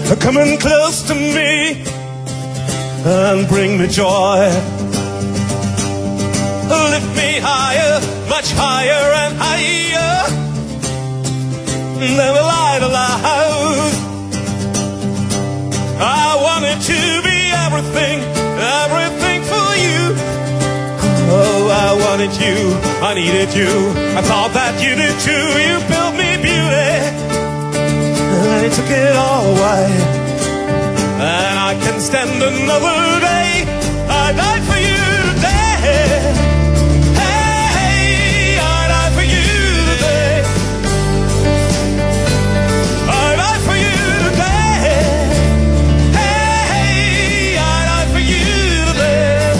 coming close to me and bring me joy. Lift me higher, much higher and higher than the light alive. I wanted to be everything, everything for you. Oh, I wanted you, I needed you. I thought that you did too. You built me beauty, and you took it all away. And I can stand another day. I died for you today. Hey, I died for you today. I died for you today. Hey, I died for you today.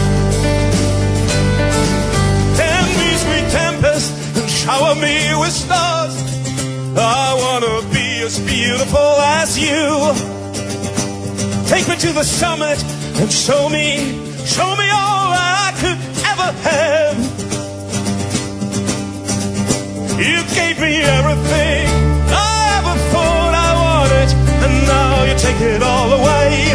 Tend me, sweet tempest, and shower me with stars. I wanna be as beautiful as you. Take me to the summit and show me all that I could ever have. You gave me everything I ever thought I wanted, and now you take it all away.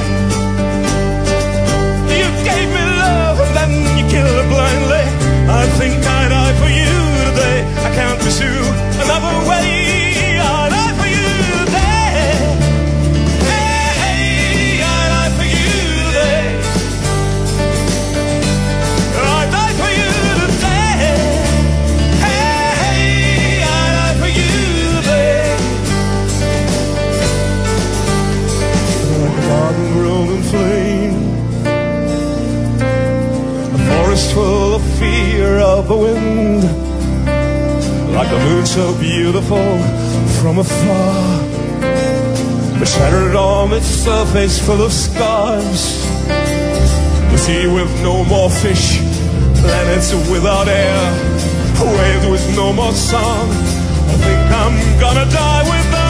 You gave me love and then you killed it blindly. I think I died for you today. I can't pursue another way. I died for you today. Hey, I died for you today. I died for you today. Hey, I died for you today. Like a garden grown in flame, a forest full of fear of the wind. Like the moon so beautiful from afar, but shattered on its surface full of scars. The sea with no more fish, planets without air, waves with no more song. I think I'm gonna die without